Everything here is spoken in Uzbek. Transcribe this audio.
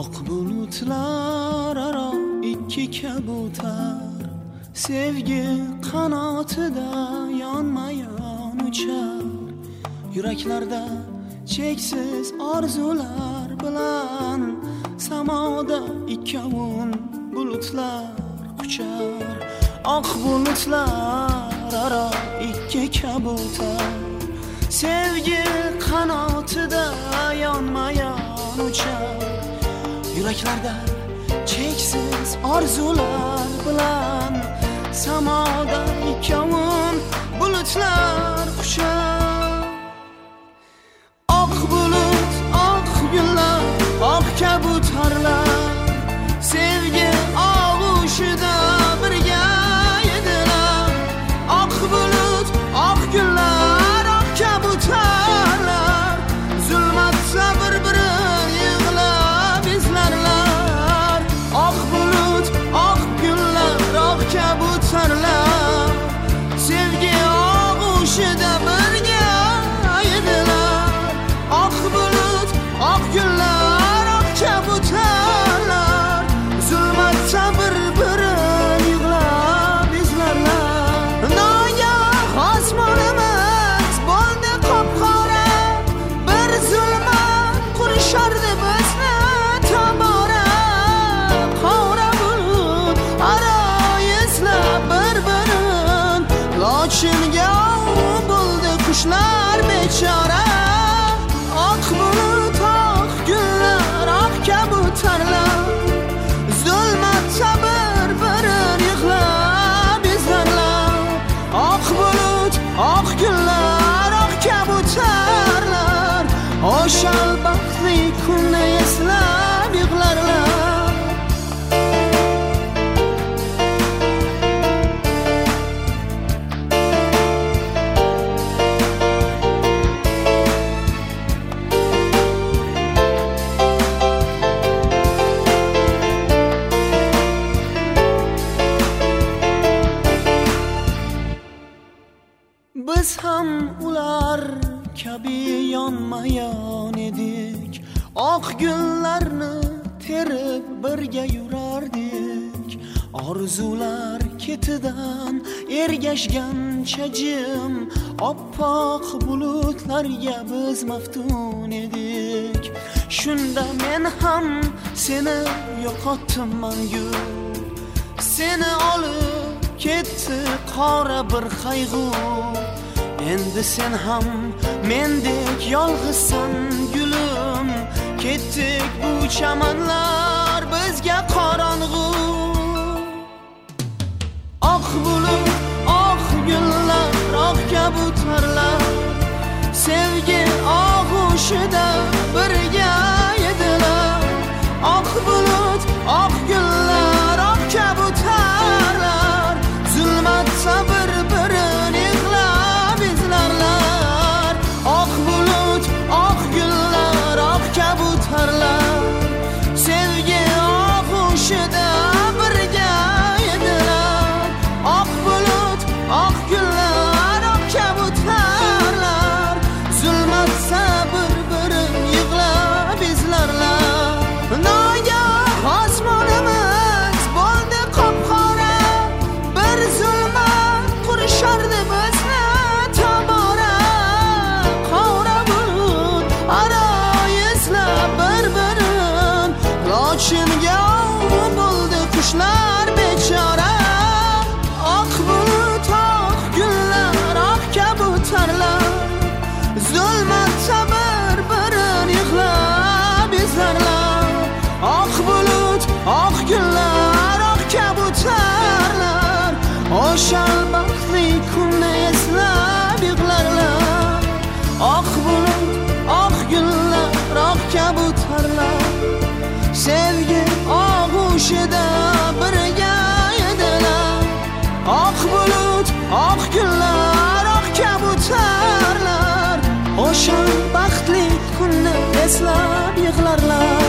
Oq bulutlar aro ikki kabutar, sevgi qanotida yonma-yon uchar. Yuraklarda cheksiz orzular bilan samoda ikkovun bulutlar quchar. Oq bulutlar aro ikki kabutar, sevgi qanotida yonma-yon uchar. Yuraklarda cheksiz orzular bilan samoda ikkovun bulutlar quchar. Oq bulut, oq gullar, oq kabutarlar, sevgi og'ushida birga edilar. Oq bulut, oq gullar, oq kabutarlar, zulmatda bir-birin yig'lab izlarlar. Oq bulut, oq gullar, oq kabutarlar, sevgi og'ushida birga edilar. Oq bulut, oq gullar, oq kabutarlar, zulmatda bir-birin yig'lab izlarlar. Nogoh osmonimiz bo'ldi qop-qora, bir zulmat qurishardi bizni tobora. Qora bulut aro izlab bir-birin, lochinga bo'ldi qushlar bechora. Oq bulut, oq gullar, oq kabutarlar, zulmatda bir-birin yig'lab izlarlar. Oq bulut, oq gullar, oq kabutarlar, o'sha baxtli kunni eslab yig'larlar. Biz ham ular kabi yonma-yon edik, oq gullarni terib birga yurardik. Orzular ketidan ergashgancha jim, oppoq bulutlarga biz maftun edik. Shunda men ham seni yo'qotdim mangu, seni olib ketdi qora bir qayg'u. Endi sen ham mendek yolg'izsan gulim, ketdik bu chamanlar bizga qorong'u. Oq bulut, oq gullar, oq kabutarlar, sevgi og'ushida birga edilar. Oq bulut, oq gullar, oq kabutarlar, zulmatda bir-birin yig'lab izlarlar. Oq bulut, oq gullar, oq kabutarlar, sevgi og'ushida birga edilar. Oq bulut, oq gullar, oq kabutarlar, zulmatda bir-birin yig'lab izlarlar. Nogoh osmonimiz bo'ldi qop-qora, bir zulmat qurishardi bizni tobora. Qora bulut aro izlab bir-birin, lochinga bo'ldi qushlar bechora. Oq bulut, oq gullar, oq kabutarlar, zulmatda bir-birin yig'lab izlarlar. Oq bulut, oq gullar, oq kabutarlar, o'sha baxtli kunni eslab yig'larlar. Oq bulut, oq gullar, oq kabutarlar, sevgi og'ushida birga edilar. Oq bulut, oq gullar, oq kabutarlar, o'sha baxtli kunni eslab yig'larlar.